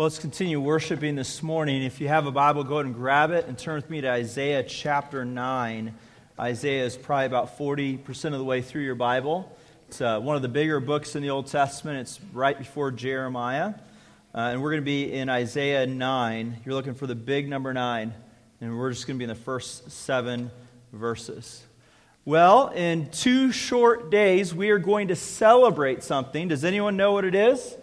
Well, let's continue worshiping this morning. If you have a Bible, go ahead and grab it and turn with me to Isaiah chapter 9. Isaiah is probably about 40% of the way through your Bible. It's one of the bigger books in the Old Testament. It's right before Jeremiah. And we're going to be in Isaiah 9. You're looking for the big number 9. And we're just going to be in the first 7 verses. Well, in 2 short days, we are going to celebrate something. Does anyone know what it is?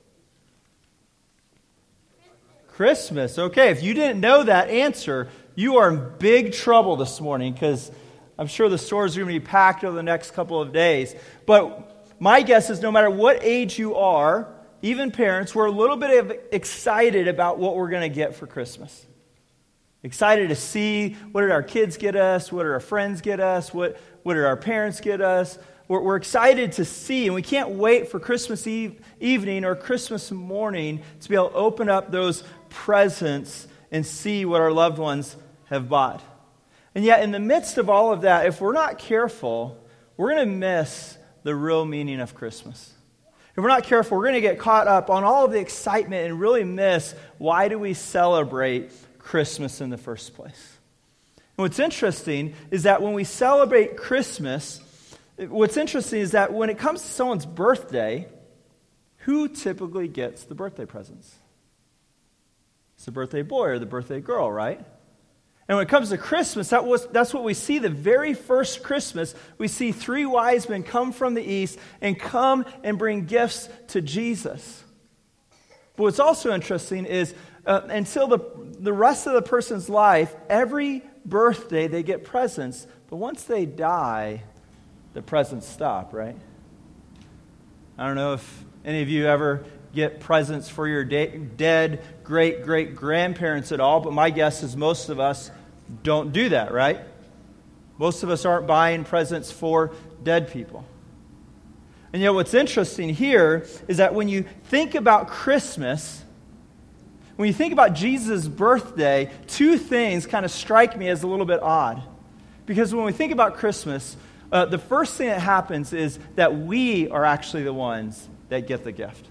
Christmas. Okay, if you didn't know that answer, you are in big trouble this morning because I'm sure the stores are going to be packed over the next couple of days. But my guess is no matter what age you are, even parents, we're a little bit excited about what we're going to get for Christmas. Excited to see what did our kids get us, what did our friends get us, what did our parents get us. We're excited to see, and we can't wait for Christmas evening or Christmas morning to be able to open up those presents and see what our loved ones have bought. And yet, in the midst of all of that, if we're not careful, we're going to miss the real meaning of Christmas. If we're not careful, we're going to get caught up on all of the excitement and really miss why do we celebrate Christmas in the first place. And what's interesting is that when we celebrate Christmas, what's interesting is that when it comes to someone's birthday, who typically gets the birthday presents? It's the birthday boy or the birthday girl, right? And when it comes to Christmas, that's what we see the very first Christmas. We see 3 wise men come from the east and come and bring gifts to Jesus. But what's also interesting is until the rest of the person's life, every birthday they get presents. But once they die, the presents stop, right? I don't know if any of you ever get presents for your dead great-great-grandparents at all, but my guess is most of us don't do that, right? Most of us aren't buying presents for dead people. And yet what's interesting here is that when you think about Christmas, when you think about Jesus' birthday, 2 things kind of strike me as a little bit odd. Because when we think about Christmas, the first thing that happens is that we are actually the ones that get the gift.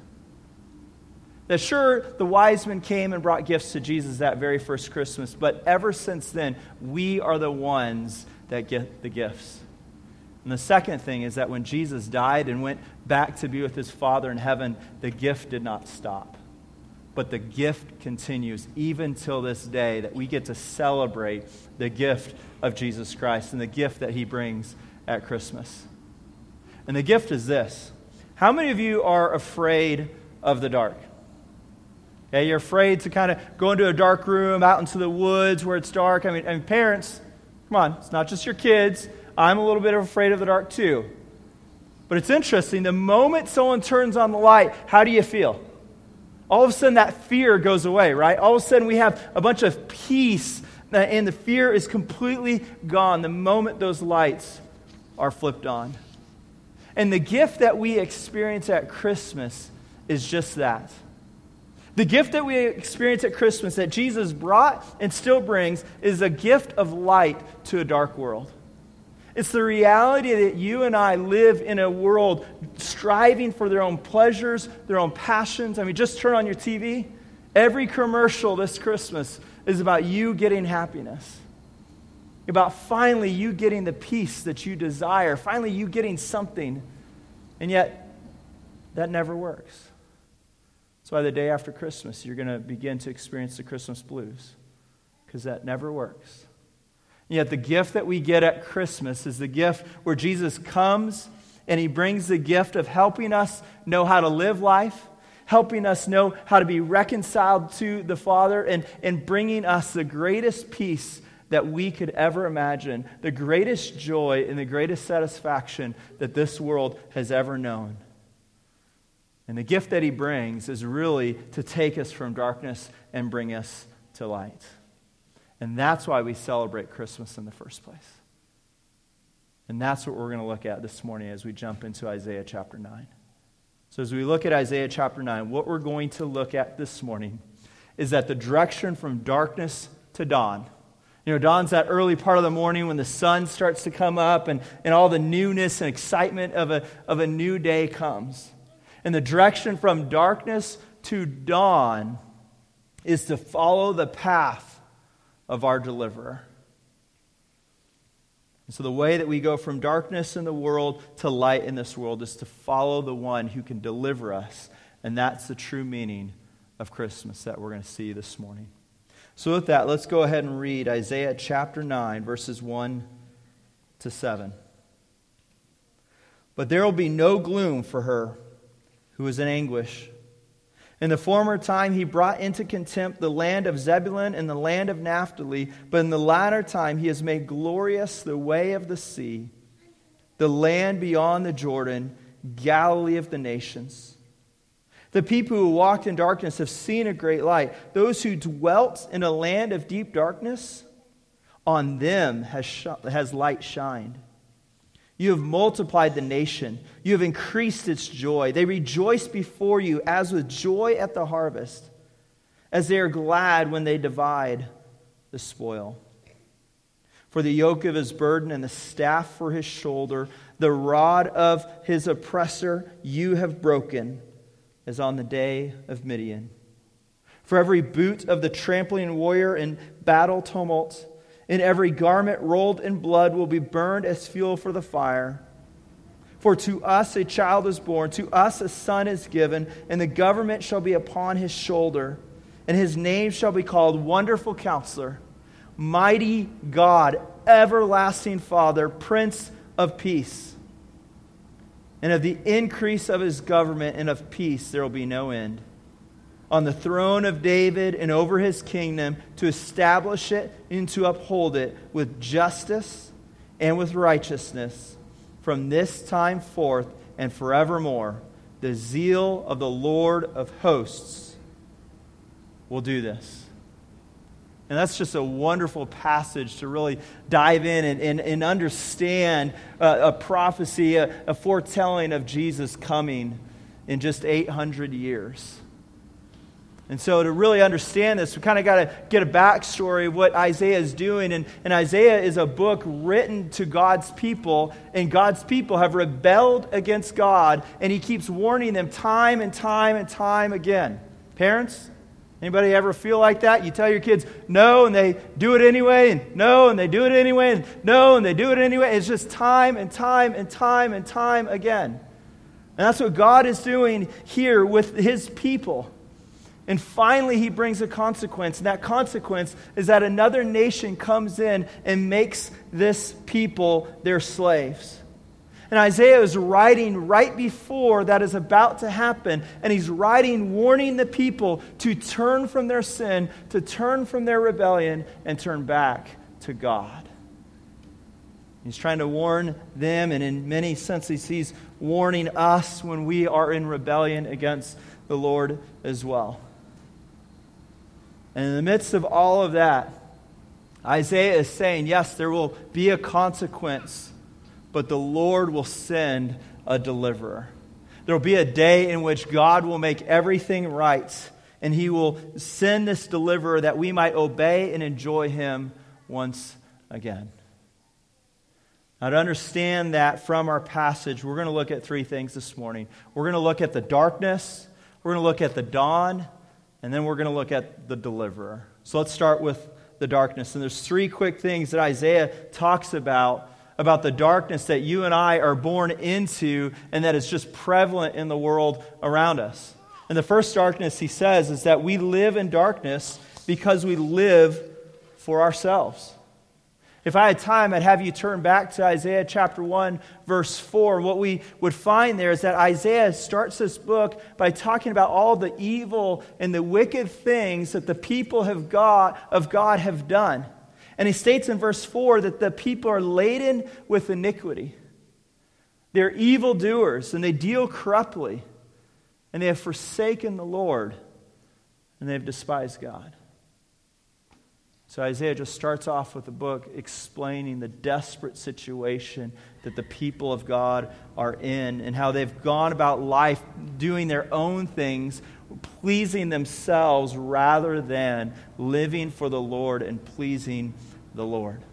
That sure, the wise men came and brought gifts to Jesus that very first Christmas, but ever since then, we are the ones that get the gifts. And the second thing is that when Jesus died and went back to be with his Father in heaven, the gift did not stop. But the gift continues even till this day, that we get to celebrate the gift of Jesus Christ and the gift that he brings at Christmas. And the gift is this. How many of you are afraid of the dark? Okay, you're afraid to kind of go into a dark room, out into the woods where it's dark. I mean, parents, come on, it's not just your kids. I'm a little bit afraid of the dark too. But it's interesting, the moment someone turns on the light, how do you feel? All of a sudden that fear goes away, right? All of a sudden we have a bunch of peace, and the fear is completely gone the moment those lights are flipped on. And the gift that we experience at Christmas is just that. The gift that we experience at Christmas that Jesus brought and still brings is a gift of light to a dark world. It's the reality that you and I live in a world striving for their own pleasures, their own passions. I mean, just turn on your TV. Every commercial this Christmas is about you getting happiness. About finally you getting the peace that you desire. Finally you getting something. And yet, that never works. That's why the day after Christmas, you're going to begin to experience the Christmas blues. Because that never works. And yet the gift that we get at Christmas is the gift where Jesus comes and he brings the gift of helping us know how to live life, helping us know how to be reconciled to the Father, and bringing us the greatest peace that we could ever imagine, the greatest joy and the greatest satisfaction that this world has ever known. And the gift that he brings is really to take us from darkness and bring us to light. And that's why we celebrate Christmas in the first place. And that's what we're going to look at this morning as we jump into Isaiah chapter 9. So as we look at Isaiah chapter 9, what we're going to look at this morning is that the direction from darkness to dawn. You know, dawn's that early part of the morning when the sun starts to come up and all the newness and excitement of a new day comes. And the direction from darkness to dawn is to follow the path of our deliverer. And so the way that we go from darkness in the world to light in this world is to follow the one who can deliver us. And that's the true meaning of Christmas that we're going to see this morning. So with that, let's go ahead and read Isaiah chapter 9, verses 1 to 7. But there will be no gloom for her who is in anguish. In the former time he brought into contempt the land of Zebulun and the land of Naphtali, but in the latter time he has made glorious the way of the sea, the land beyond the Jordan, Galilee of the nations. The people who walked in darkness have seen a great light. Those who dwelt in a land of deep darkness, on them has light shined. You have multiplied the nation. You have increased its joy. They rejoice before you as with joy at the harvest, as they are glad when they divide the spoil. For the yoke of his burden and the staff for his shoulder, the rod of his oppressor you have broken, as on the day of Midian. For every boot of the trampling warrior in battle tumult, and every garment rolled in blood will be burned as fuel for the fire. For to us a child is born, to us a son is given, and the government shall be upon his shoulder, and his name shall be called Wonderful Counselor, Mighty God, Everlasting Father, Prince of Peace. And of the increase of his government and of peace there will be no end. On the throne of David and over his kingdom, to establish it and to uphold it with justice and with righteousness from this time forth and forevermore. The zeal of the Lord of hosts will do this. And that's just a wonderful passage to really dive in and understand a prophecy, a foretelling of Jesus coming in just 800 years. And so to really understand this, we kind of got to get a backstory of what Isaiah is doing. And Isaiah is a book written to God's people, and God's people have rebelled against God, and he keeps warning them time and time and time again. Parents, anybody ever feel like that? You tell your kids no, and they do it anyway, and no, and they do it anyway, and no, and they do it anyway. It's just time and time and time and time again. And that's what God is doing here with his people. And finally, he brings a consequence. And that consequence is that another nation comes in and makes this people their slaves. And Isaiah is writing right before that is about to happen. And he's writing, warning the people to turn from their sin, to turn from their rebellion, and turn back to God. He's trying to warn them, and in many senses, he's warning us when we are in rebellion against the Lord as well. And in the midst of all of that, Isaiah is saying, yes, there will be a consequence, but the Lord will send a deliverer. There will be a day in which God will make everything right, and he will send this deliverer that we might obey and enjoy him once again. Now, to understand that from our passage, we're going to look at three things this morning. We're going to look at the darkness, we're going to look at the dawn, and then we're going to look at the deliverer. So let's start with the darkness. And there's three quick things that Isaiah talks about the darkness that you and I are born into and that is just prevalent in the world around us. And the first darkness, he says, is that we live in darkness because we live for ourselves. If I had time, I'd have you turn back to Isaiah chapter 1, verse 4. What we would find there is that Isaiah starts this book by talking about all the evil and the wicked things that the people of God have done. And he states in verse 4 that the people are laden with iniquity. They're evildoers, and they deal corruptly. And they have forsaken the Lord, and they have despised God. So Isaiah just starts off with the book explaining the desperate situation that the people of God are in and how they've gone about life doing their own things, pleasing themselves rather than living for the Lord and pleasing the Lord.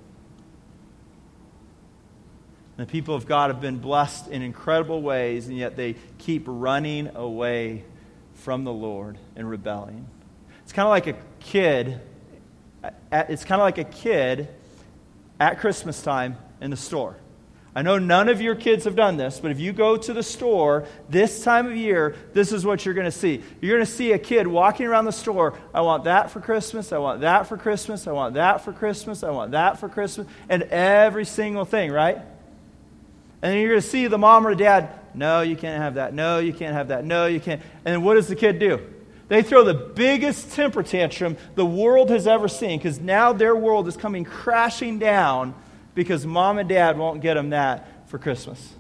The people of God have been blessed in incredible ways, and yet they keep running away from the Lord and rebelling. It's kind of like a kid. It's kind of like a kid at Christmas time in the store. I know none of your kids have done this, but if you go to the store this time of year, this is what you're going to see. You're going to see a kid walking around the store. I want that for Christmas. I want that for Christmas. I want that for Christmas. I want that for Christmas. And every single thing, right? And then you're going to see the mom or dad, no, you can't have that. No, you can't have that. No, you can't. And then what does the kid do? They throw the biggest temper tantrum the world has ever seen, because now their world is coming crashing down because mom and dad won't get them that for Christmas.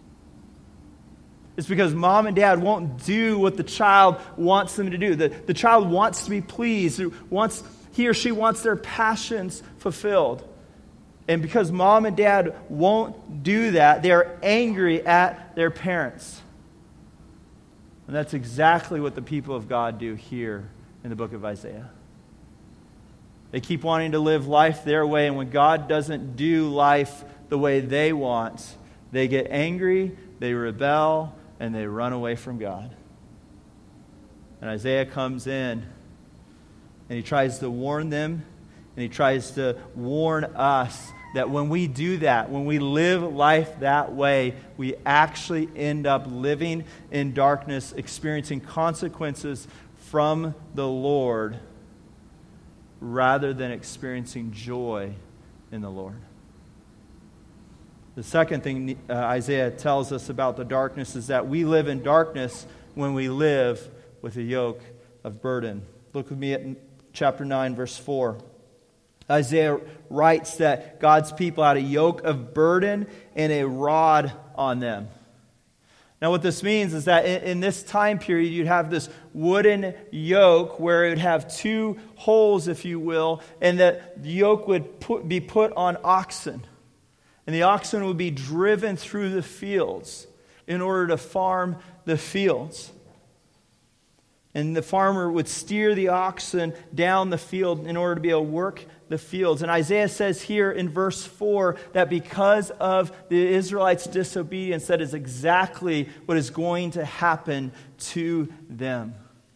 It's because mom and dad won't do what the child wants them to do. The child wants to be pleased. He or she wants their passions fulfilled. And because mom and dad won't do that, they are angry at their parents. And that's exactly what the people of God do here in the book of Isaiah. They keep wanting to live life their way, and when God doesn't do life the way they want, they get angry, they rebel, and they run away from God. And Isaiah comes in, and he tries to warn them, and he tries to warn us that when we do that, when we live life that way, we actually end up living in darkness, experiencing consequences from the Lord, rather than experiencing joy in the Lord. The second thing Isaiah tells us about the darkness is that we live in darkness when we live with a yoke of burden. Look with me at chapter 9, verse 4. Isaiah writes that God's people had a yoke of burden and a rod on them. Now what this means is that in this time period, you'd have this wooden yoke where it would have two holes, if you will, and that the yoke would be put on oxen. And the oxen would be driven through the fields in order to farm the fields. And the farmer would steer the oxen down the field in order to be able to work the fields. And Isaiah says here in verse 4 that because of the Israelites' disobedience, that is exactly what is going to happen to them.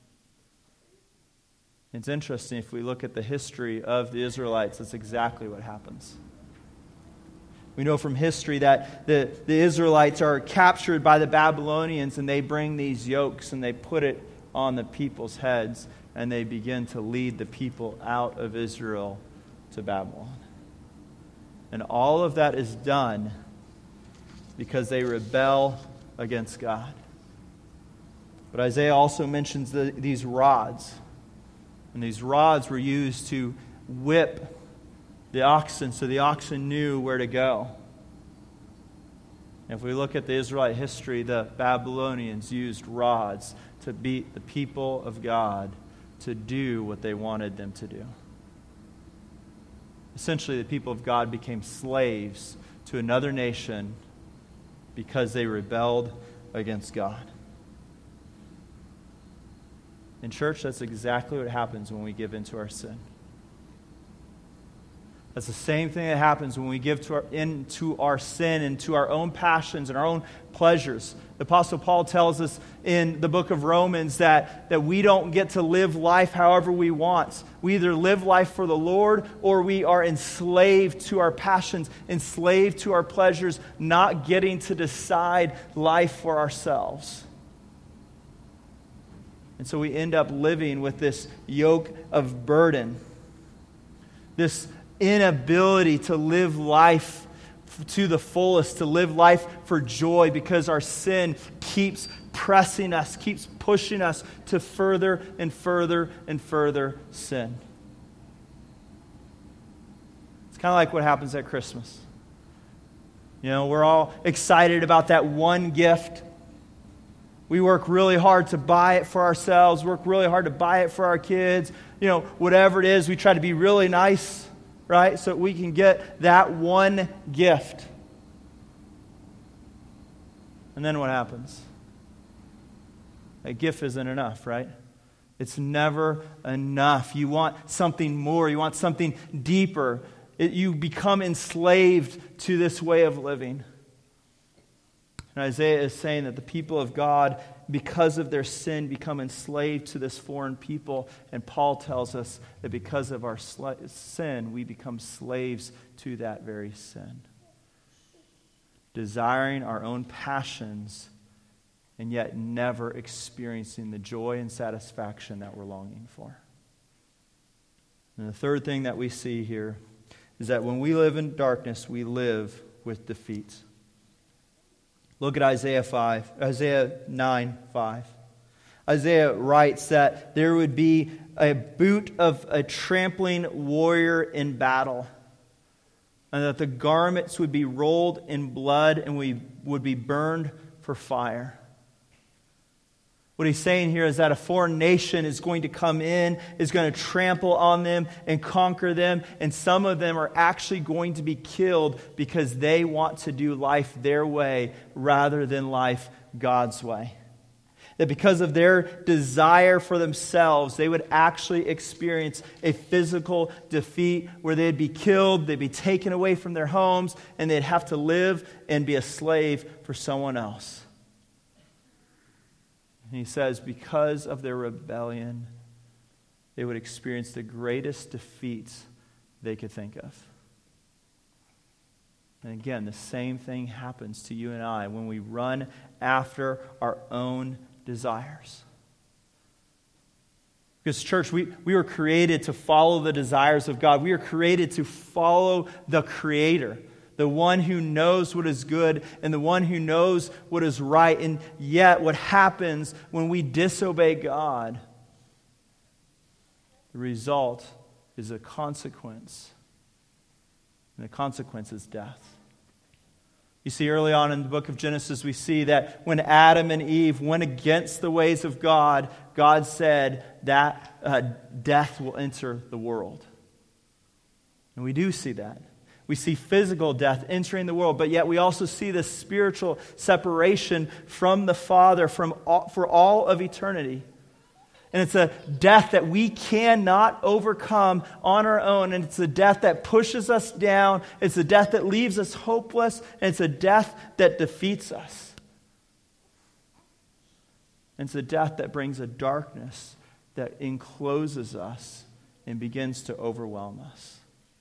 It's interesting, if we look at the history of the Israelites, that's exactly what happens. We know from history that the Israelites are captured by the Babylonians, and they bring these yokes and they put it on the people's heads, and they begin to lead the people out of Israel to Babylon. And all of that is done because they rebel against God. But Isaiah also mentions these rods. And these rods were used to whip the oxen so the oxen knew where to go. And if we look at the Israelite history, the Babylonians used rods to beat the people of God to do what they wanted them to do. Essentially, the people of God became slaves to another nation because they rebelled against God. In church, that's exactly what happens when we give into our sin. That's the same thing that happens when we give into our sin and to our own passions and our own pleasures. The Apostle Paul tells us in the book of Romans that we don't get to live life however we want. We either live life for the Lord or we are enslaved to our passions, enslaved to our pleasures, not getting to decide life for ourselves. And so we end up living with this yoke of burden, this inability to live life to the fullest, to live life for joy, because our sin keeps pressing us, keeps pushing us to further and further and further sin. It's kind of like what happens at Christmas. You know, we're all excited about that one gift. We work really hard to buy it for ourselves, work really hard to buy it for our kids. You know, whatever it is, we try to be really nice, right? So we can get that one gift. And then what happens? That gift isn't enough, right? It's never enough. You want something more. You want something deeper. You become enslaved to this way of living. And Isaiah is saying that the people of God because of their sin, become enslaved to this foreign people. And Paul tells us that because of our sin, we become slaves to that very sin. Desiring our own passions and yet never experiencing the joy and satisfaction that we're longing for. And the third thing that we see here is that when we live in darkness, we live with defeat. Look at Isaiah 9:5. Isaiah writes that there would be a boot of a trampling warrior in battle, and that the garments would be rolled in blood and we would be burned for fire. What he's saying here is that a foreign nation is going to come in, is going to trample on them and conquer them, and some of them are actually going to be killed because they want to do life their way rather than life God's way. That because of their desire for themselves, they would actually experience a physical defeat where they'd be killed, they'd be taken away from their homes, and they'd have to live and be a slave for someone else. And he says, because of their rebellion, they would experience the greatest defeats they could think of. And again, the same thing happens to you and I when we run after our own desires. Because, church, we were created to follow the desires of God. We are created to follow the Creator, the one who knows what is good and the one who knows what is right. And yet, what happens when we disobey God, the result is a consequence. And the consequence is death. You see, early on in the book of Genesis, we see that when Adam and Eve went against the ways of God, God said that death will enter the world. And we do see that. We see physical death entering the world, but yet we also see this spiritual separation from the Father for all of eternity. And it's a death that we cannot overcome on our own. And it's a death that pushes us down. It's a death that leaves us hopeless. And it's a death that defeats us. And it's a death that brings a darkness that encloses us and begins to overwhelm us.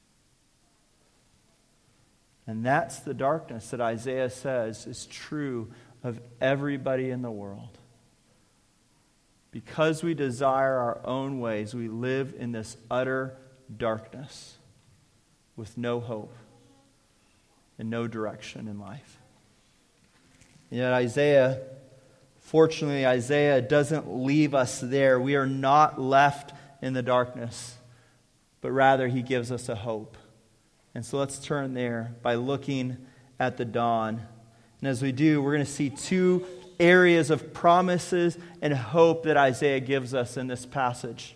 And that's the darkness that Isaiah says is true of everybody in the world. Because we desire our own ways, we live in this utter darkness with no hope and no direction in life. And yet fortunately, Isaiah doesn't leave us there. We are not left in the darkness, but rather he gives us a hope. And so let's turn there by looking at the dawn. And as we do, we're going to see two areas of promises and hope that Isaiah gives us in this passage.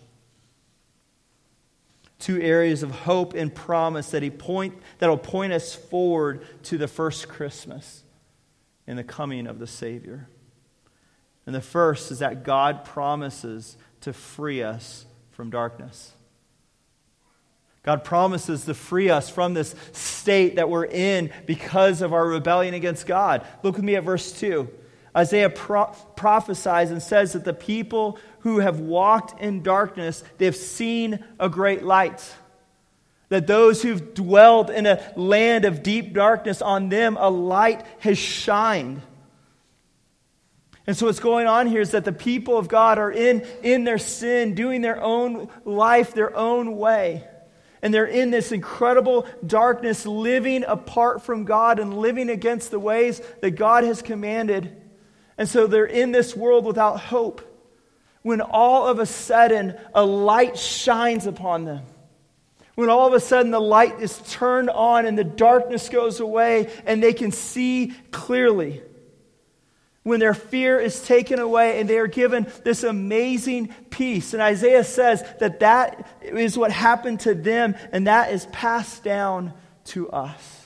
Two areas of hope and promise that'll point us forward to the first Christmas and the coming of the Savior. And the first is that God promises to free us from darkness. God promises to free us from this state that we're in because of our rebellion against God. Look with me at verse 2. Isaiah prophesies and says that the people who have walked in darkness, they've seen a great light. That those who've dwelled in a land of deep darkness, on them a light has shined. And so what's going on here is that the people of God are in their sin, doing their own life, their own way. And they're in this incredible darkness, living apart from God and living against the ways that God has commanded. And so they're in this world without hope. When all of a sudden a light shines upon them. When all of a sudden the light is turned on and the darkness goes away and they can see clearly. When their fear is taken away and they are given this amazing peace. And Isaiah says that is what happened to them, and that is passed down to us.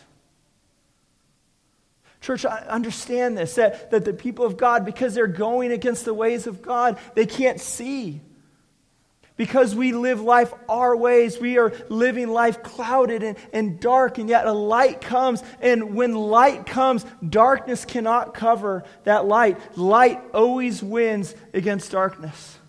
Church, I understand this, that the people of God, because they're going against the ways of God, they can't see. Because we live life our ways. We are living life clouded and dark, and yet a light comes. And when light comes, darkness cannot cover that light. Light always wins against darkness.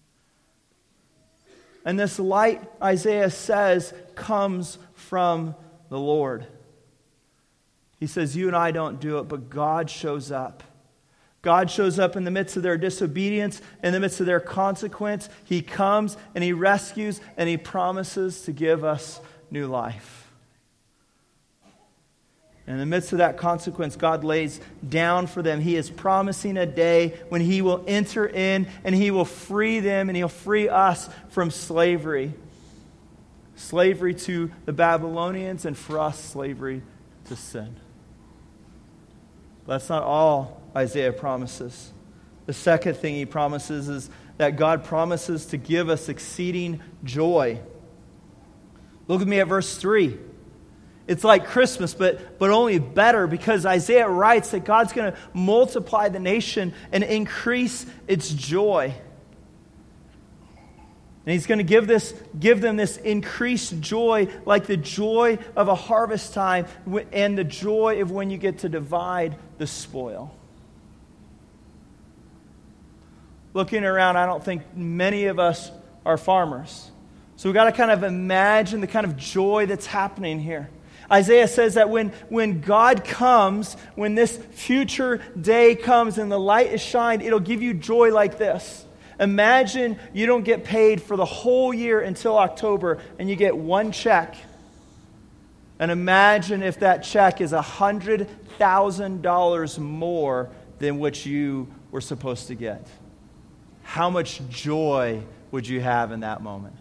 And this light, Isaiah says, comes from the Lord. He says, you and I don't do it, but God shows up. God shows up in the midst of their disobedience, in the midst of their consequence. He comes and He rescues and He promises to give us new life. In the midst of that consequence, God lays down for them. He is promising a day when He will enter in and He will free them and He'll free us from slavery. Slavery to the Babylonians, and for us, slavery to sin. That's not all Isaiah promises. The second thing he promises is that God promises to give us exceeding joy. Look with me at verse 3. It's like Christmas, but only better, because Isaiah writes that God's going to multiply the nation and increase its joy. And He's going to give them this increased joy, like the joy of a harvest time and the joy of when you get to divide the spoil. Looking around, I don't think many of us are farmers. So we've got to kind of imagine the kind of joy that's happening here. Isaiah says that when God comes, when this future day comes and the light is shined, it'll give you joy like this. Imagine you don't get paid for the whole year until October and you get one check. And imagine if that check is $100,000 more than what you were supposed to get. How much joy would you have in that moment?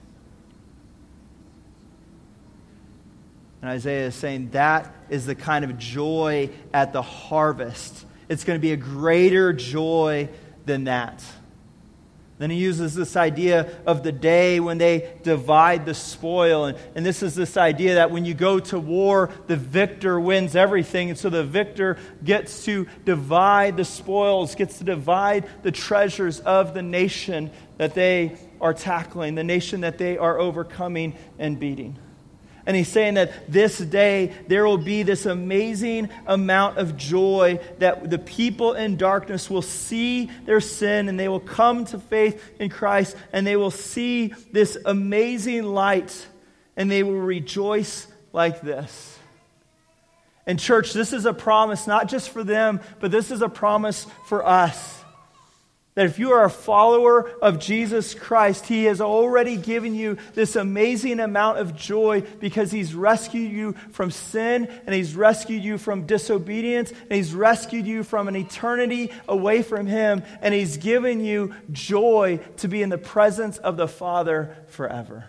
And Isaiah is saying that is the kind of joy at the harvest. It's going to be a greater joy than that. Then he uses this idea of the day when they divide the spoil. And this is this idea that when you go to war, the victor wins everything. And so the victor gets to divide the spoils, gets to divide the treasures of the nation that they are tackling, the nation that they are overcoming and beating. And he's saying that this day there will be this amazing amount of joy that the people in darkness will see their sin and they will come to faith in Christ and they will see this amazing light and they will rejoice like this. And church, this is a promise not just for them, but this is a promise for us. That if you are a follower of Jesus Christ, He has already given you this amazing amount of joy because He's rescued you from sin and He's rescued you from disobedience and He's rescued you from an eternity away from Him and He's given you joy to be in the presence of the Father forever.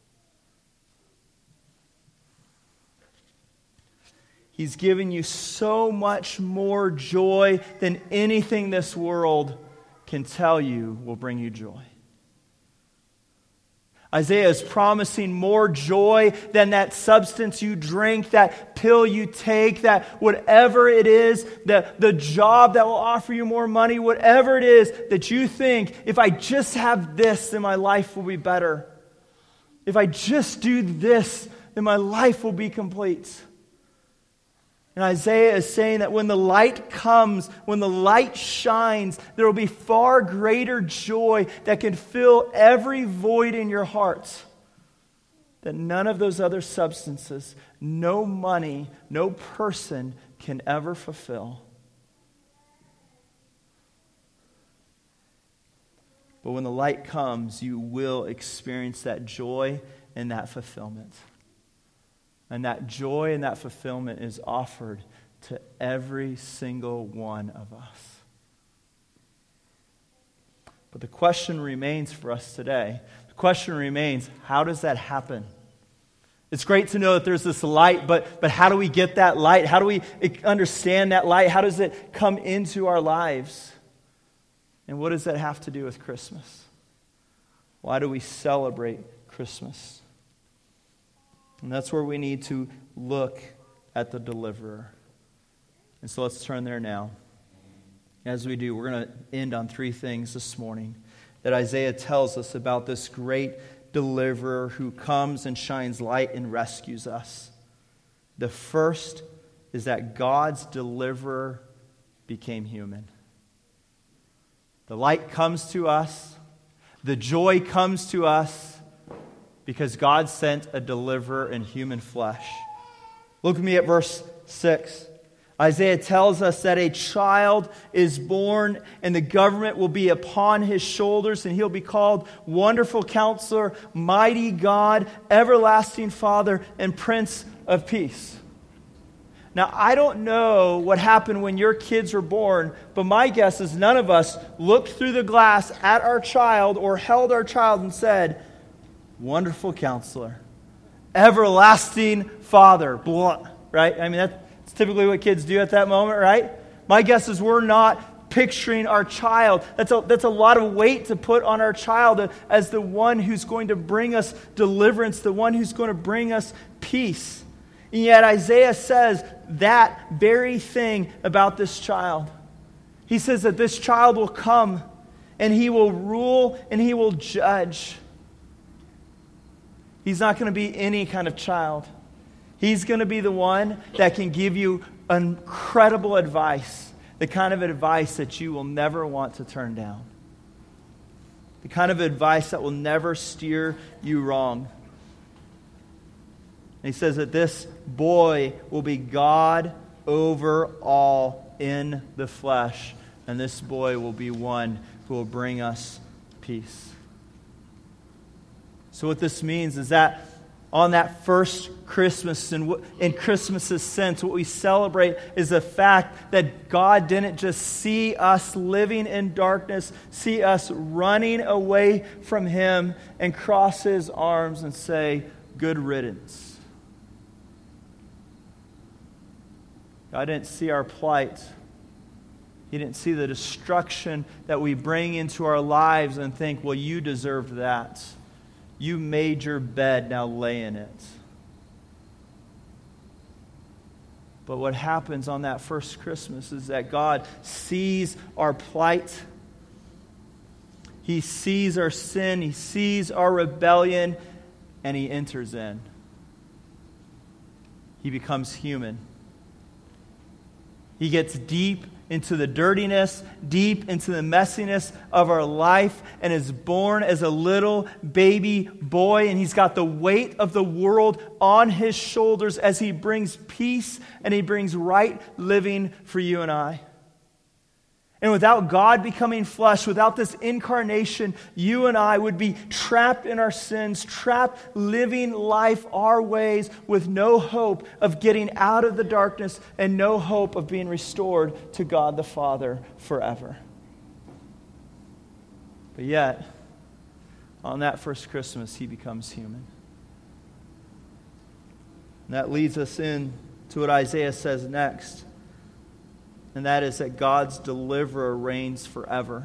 He's given you so much more joy than anything this world can tell you will bring you joy. Isaiah is promising more joy than that substance you drink, that pill you take, that whatever it is, the job that will offer you more money, whatever it is that you think, if I just have this, then my life will be better. If I just do this, then my life will be complete. And Isaiah is saying that when the light comes, when the light shines, there will be far greater joy that can fill every void in your heart that none of those other substances, no money, no person can ever fulfill. But when the light comes, you will experience that joy and that fulfillment. And that joy and that fulfillment is offered to every single one of us. But the question remains for us today. The question remains, how does that happen? It's great to know that there's this light, but how do we get that light? How do we understand that light? How does it come into our lives? And what does that have to do with Christmas? Why do we celebrate Christmas? And that's where we need to look at the deliverer. And so let's turn there now. As we do, we're going to end on three things this morning. that Isaiah tells us about this great deliverer who comes and shines light and rescues us. The first is that God's deliverer became human. The light comes to us, the joy comes to us, because God sent a deliverer in human flesh. Look at me at verse 6. Isaiah tells us that a child is born and the government will be upon his shoulders, and he'll be called Wonderful Counselor, Mighty God, Everlasting Father, and Prince of Peace. Now, I don't know what happened when your kids were born, but my guess is none of us looked through the glass at our child or held our child and said, Wonderful Counselor, Everlasting Father, blah, right? I mean, that's typically what kids do at that moment, right? My guess is we're not picturing our child. That's a lot of weight to put on our child as the one who's going to bring us deliverance, the one who's going to bring us peace. And yet Isaiah says that very thing about this child. He says that this child will come and he will rule and he will judge. He's not going to be any kind of child. He's going to be the one that can give you incredible advice, the kind of advice that you will never want to turn down, the kind of advice that will never steer you wrong. And he says that this boy will be God over all in the flesh, and this boy will be one who will bring us peace. So what this means is that on that first Christmas, in Christmas's sense, what we celebrate is the fact that God didn't just see us living in darkness, see us running away from Him and cross His arms and say, good riddance. God didn't see our plight. He didn't see the destruction that we bring into our lives and think, well, you deserved that. You made your bed, now lay in it. But what happens on that first Christmas is that God sees our plight. He sees our sin. He sees our rebellion. And He enters in. He becomes human. He gets deep into the dirtiness, deep into the messiness of our life, and is born as a little baby boy, and He's got the weight of the world on His shoulders as He brings peace and He brings right living for you and I. And without God becoming flesh, without this incarnation, you and I would be trapped in our sins, trapped living life our ways with no hope of getting out of the darkness and no hope of being restored to God the Father forever. But yet, on that first Christmas, He becomes human. And that leads us in to what Isaiah says next. And that is that God's deliverer reigns forever.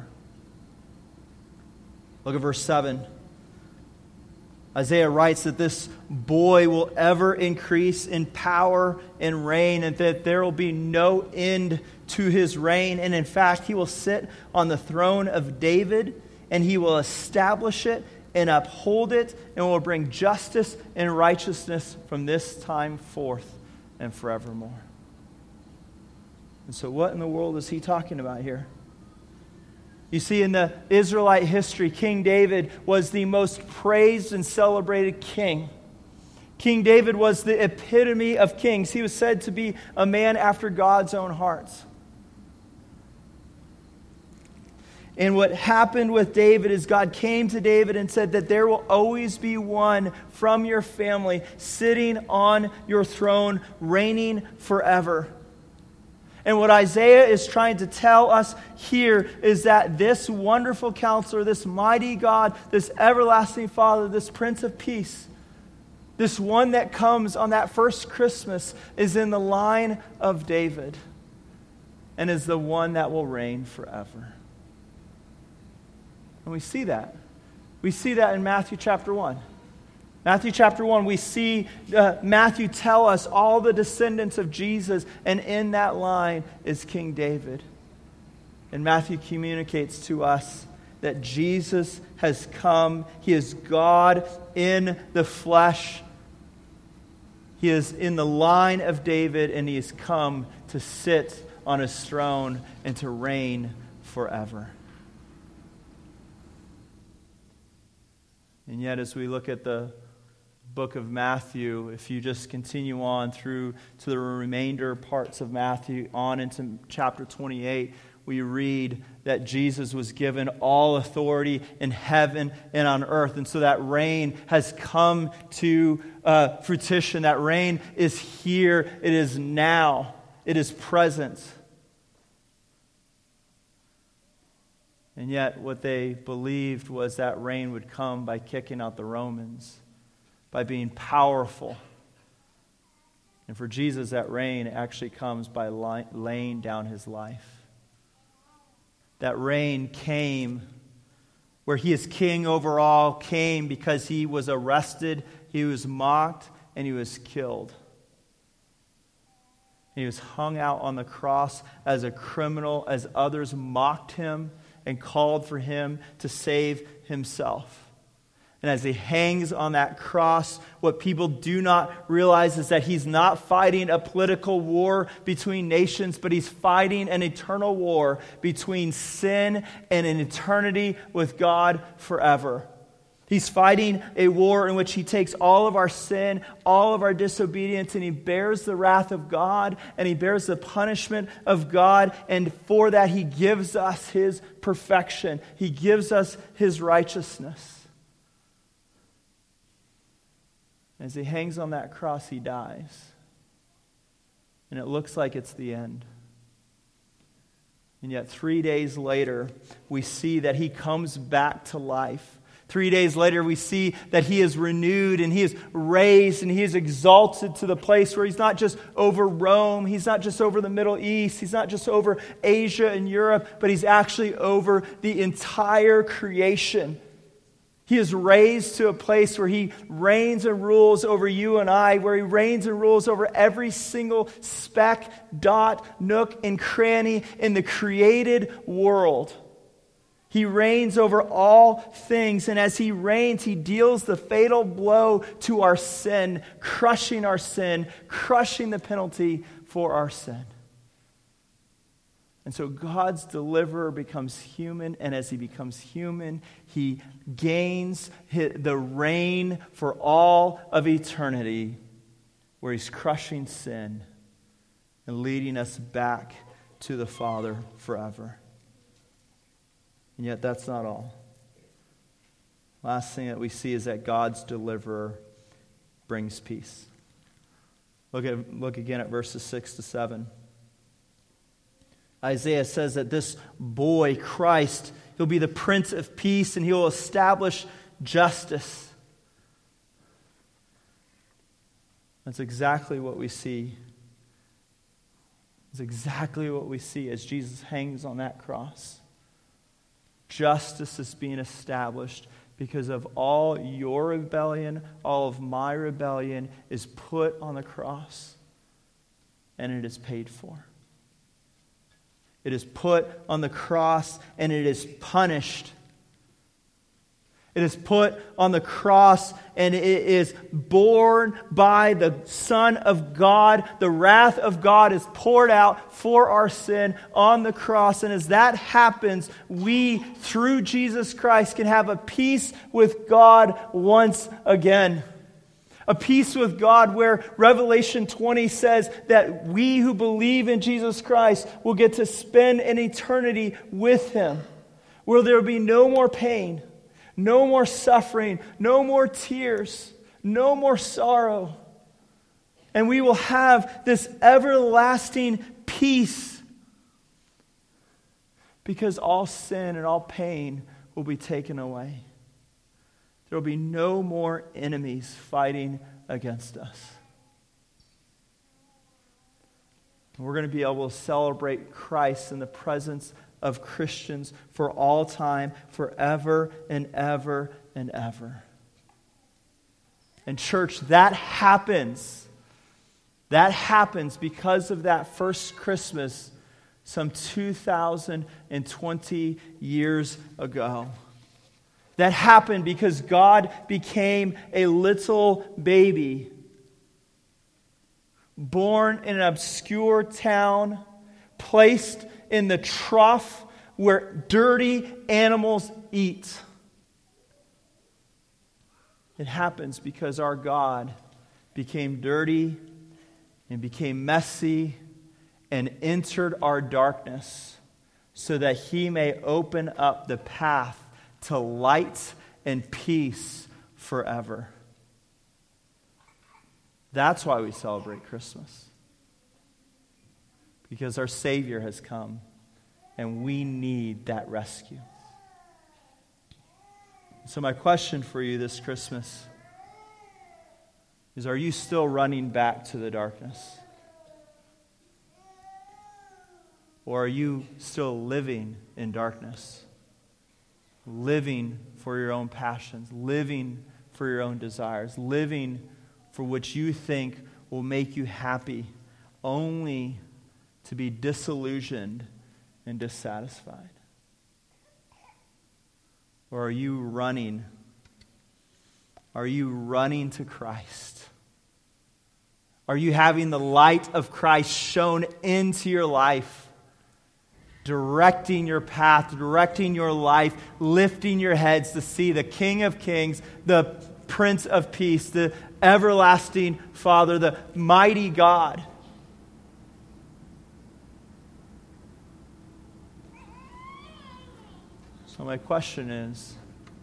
Look at verse 7. Isaiah writes that this boy will ever increase in power and reign, and that there will be no end to his reign. And in fact, he will sit on the throne of David, and he will establish it and uphold it, and will bring justice and righteousness from this time forth and forevermore. And so what in the world is he talking about here? You see, in the Israelite history, King David was the most praised and celebrated king. King David was the epitome of kings. He was said to be a man after God's own heart. And what happened with David is God came to David and said that there will always be one from your family sitting on your throne, reigning forever. And what Isaiah is trying to tell us here is that this wonderful counselor, this mighty God, this everlasting Father, this Prince of Peace, this one that comes on that first Christmas is in the line of David and is the one that will reign forever. And we see that. We see that in Matthew chapter 1. Matthew chapter 1, we see Matthew tell us all the descendants of Jesus, and in that line is King David. And Matthew communicates to us that Jesus has come. He is God in the flesh. He is in the line of David, and he has come to sit on his throne and to reign forever. And yet, as we look at the book of Matthew, if you just continue on through to the remainder parts of Matthew, on into chapter 28, we read that Jesus was given all authority in heaven and on earth. And so that reign has come to fruition. That reign is here. It is now. It is present. And yet what they believed was that reign would come by kicking out the Romans, by being powerful. And for Jesus, that reign actually comes by laying down his life. That reign came where he is king over all, came because he was arrested, he was mocked, and he was killed. He was hung out on the cross as a criminal, as others mocked him and called for him to save himself. And as he hangs on that cross, what people do not realize is that he's not fighting a political war between nations, but he's fighting an eternal war between sin and an eternity with God forever. He's fighting a war in which he takes all of our sin, all of our disobedience, and he bears the wrath of God, and he bears the punishment of God, and for that he gives us his perfection. He gives us his righteousness. As he hangs on that cross, he dies. And it looks like it's the end. And yet 3 days later, we see that he comes back to life. 3 days later, we see that he is renewed and he is raised and he is exalted to the place where he's not just over Rome, he's not just over the Middle East, he's not just over Asia and Europe, but he's actually over the entire creation. He is raised to a place where he reigns and rules over you and I, where he reigns and rules over every single speck, dot, nook, and cranny in the created world. He reigns over all things, and as he reigns, he deals the fatal blow to our sin, crushing the penalty for our sin. And so God's deliverer becomes human, and as he becomes human, he gains the reign for all of eternity, where he's crushing sin and leading us back to the Father forever. And yet that's not all. Last thing that we see is that God's deliverer brings peace. Look again at verses 6 to 7. Isaiah says that this boy, Christ, he'll be the Prince of Peace and he'll establish justice. That's exactly what we see. It's exactly what we see as Jesus hangs on that cross. Justice is being established because of all your rebellion, all of my rebellion is put on the cross, and it is paid for. It is put on the cross, and it is punished. It is put on the cross, and it is borne by the Son of God. The wrath of God is poured out for our sin on the cross. And as that happens, we, through Jesus Christ, can have a peace with God once again. A peace with God where Revelation 20 says that we who believe in Jesus Christ will get to spend an eternity with him, where there will be no more pain, no more suffering, no more tears, no more sorrow. And we will have this everlasting peace because all sin and all pain will be taken away. There will be no more enemies fighting against us. We're going to be able to celebrate Christ in the presence of Christians for all time, forever and ever and ever. And church, that happens. That happens because of that first Christmas some 2,020 years ago. That happened because God became a little baby, born in an obscure town, placed in the trough where dirty animals eat. It happens because our God became dirty and became messy and entered our darkness so that He may open up the path to light and peace forever. That's why we celebrate Christmas. Because our Savior has come and we need that rescue. So my question for you this Christmas is, are you still running back to the darkness? Or are you still living in darkness? Living for your own passions, living for your own desires, living for what you think will make you happy, only to be disillusioned and dissatisfied? Or are you running? Are you running to Christ? Are you having the light of Christ shone into your life, directing your path, directing your life, lifting your heads to see the King of Kings, the Prince of Peace, the everlasting Father, the mighty God? So my question is,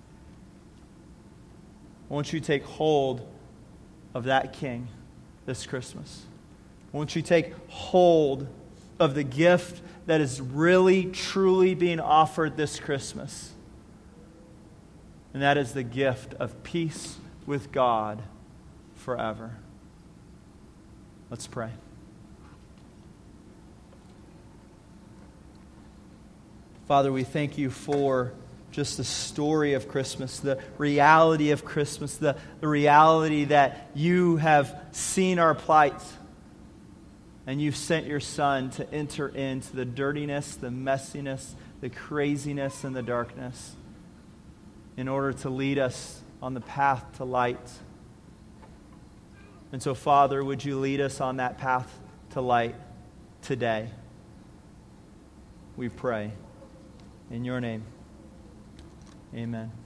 won't you take hold of that King this Christmas? Won't you take hold of the gift that is really, truly being offered this Christmas? And that is the gift of peace with God forever. Let's pray. Father, we thank you for just the story of Christmas, the reality of Christmas, the reality that you have seen our plight and you've sent your Son to enter into the dirtiness, the messiness, the craziness, and the darkness in order to lead us on the path to light. And so, Father, would you lead us on that path to light today? We pray. In your name, amen.